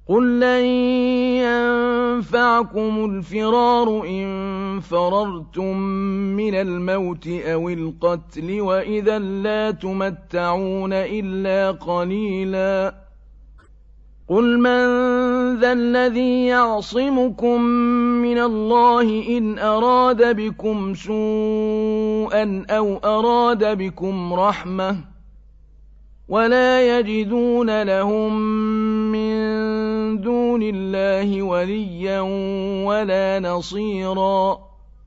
قل لن ينفعكم الفرار إن فررتم من الموت أو القتل وإذا لا تمتعون إلا قليلا قل من ذا الذي يعصمكم من الله إن أراد بكم سوءا أو أراد بكم رحمة ولا يجدون لهم من دون الله وليا ولا نصيرا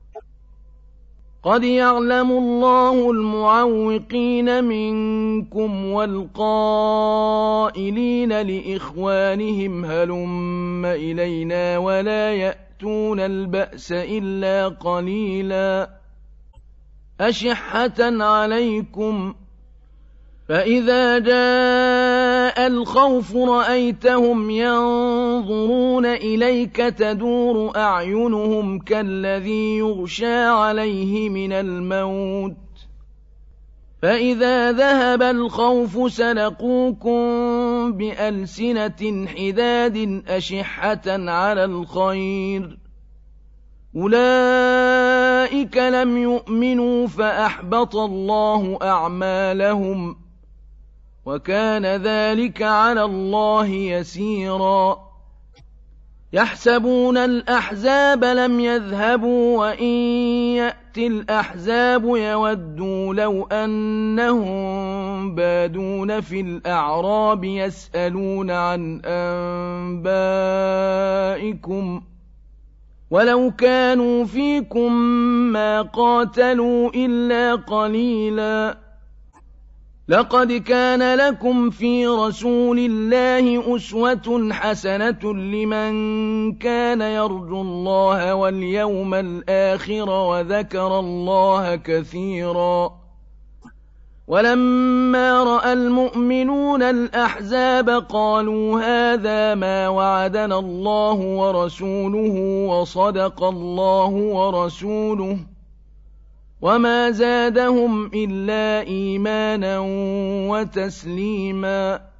قد يعلم الله المعوقين منكم والقائلين لإخوانهم هلم إلينا ولا يأتون البأس إلا قليلا أشحة عليكم فإذا جاء الخوف رأيتهم ينظرون إليك تدور أعينهم كالذي يغشى عليه من الموت فإذا ذهب الخوف سلقوكم بألسنة حداد أشحة على الخير أولئك لم يؤمنوا فأحبط الله أعمالهم وكان ذلك على الله يسيرا يحسبون الأحزاب لم يذهبوا وإن يأتي الأحزاب يودوا لو أنهم بادون في الأعراب يسألون عن أنبائكم ولو كانوا فيكم ما قاتلوا إلا قليلا لقد كان لكم في رسول الله أسوة حسنة لمن كان يرجو الله واليوم الآخر وذكر الله كثيرا ولما رأى المؤمنون الأحزاب قالوا هذا ما وعدنا الله ورسوله وصدق الله ورسوله وما زادهم إلا إيمانا وتسليما